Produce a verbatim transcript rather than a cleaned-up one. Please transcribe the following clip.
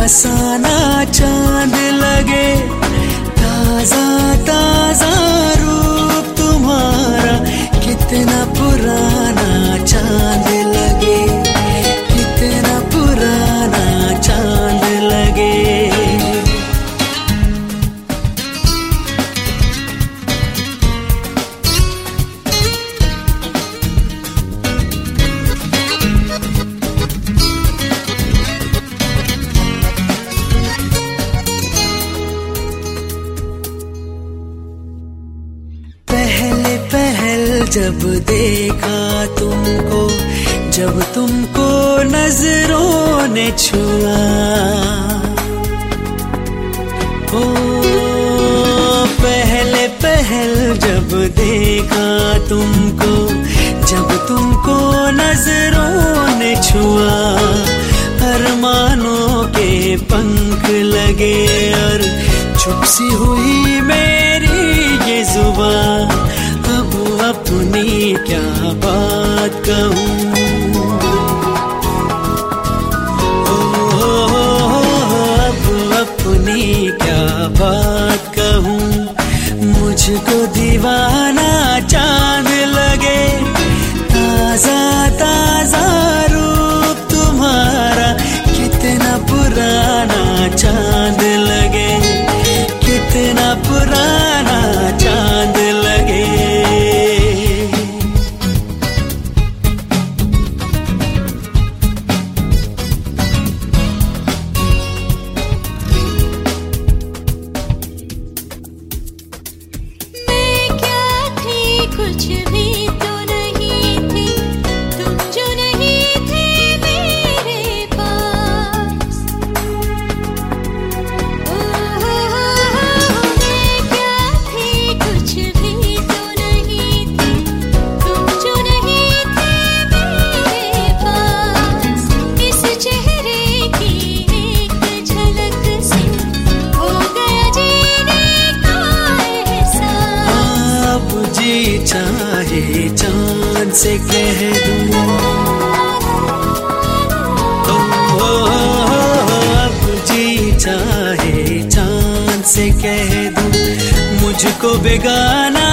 सा ना चांद लगे, ताजा ताजा रूप तुम्हारा, कितना पुराना चांद लगे, कितना पुराना चांद लगे। पहले पहल जब देखा तुमको, जब तुमको नजरों ने छुआ, ओ पहले पहल जब देखा तुमको, जब तुमको नजरों ने छुआ, अरमानों के पंख लगे और चुप सी हुई मेरी ये जुबान। अब अपनी क्या बात कहूँ, ओ, ओ, ओ, अब अपनी क्या बात कहूँ। मुझको दीवाना चांद लगे, ताजा ताजा रूप तुम्हारा, कितना पुराना चांद लगे, कितना पुराना चांद लगे। मैं क्या थी, कुछ भी तो नहीं थी, तुम जो नहीं थे मेरे पास। ओ, मैं क्या थी, कुछ भी तो नहीं थी, तुम जो नहीं थे मेरे पास। इस चेहरे की एक झलक से हो गया जीने का एहसास। अब जी चाहे चांद से कह दूं, ओ, ओ, ओ, अब जी चाहे चांद से कह दूं, मुझको बेगाना